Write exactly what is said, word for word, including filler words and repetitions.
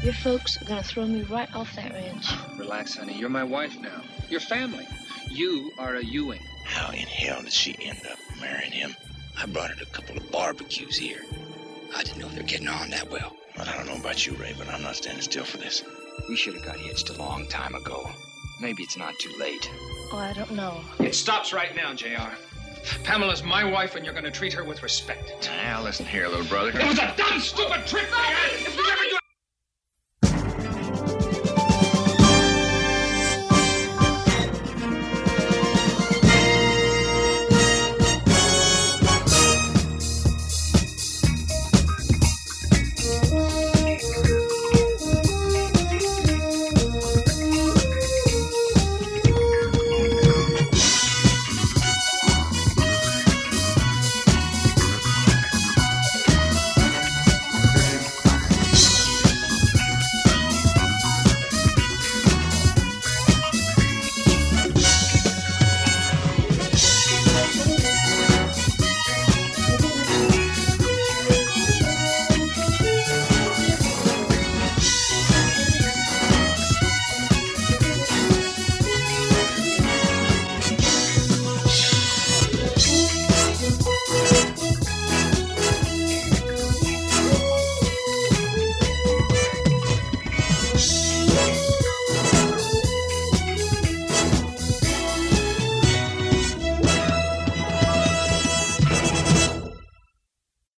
Your folks are gonna throw me right off that ranch. Relax, honey. You're my wife now. Your family. You are a Ewing. How in hell did she end up marrying him? I brought her to a couple of barbecues here. I didn't know they were getting on that well. Well, I don't know about you, Ray, but I'm not standing still for this. We should have got hitched a long time ago. Maybe it's not too late. Oh, I don't know. It stops right now, J R. Pamela's my wife, and you're going to treat her with respect. Now, listen here, little brother. It was a dumb, stupid trick, man!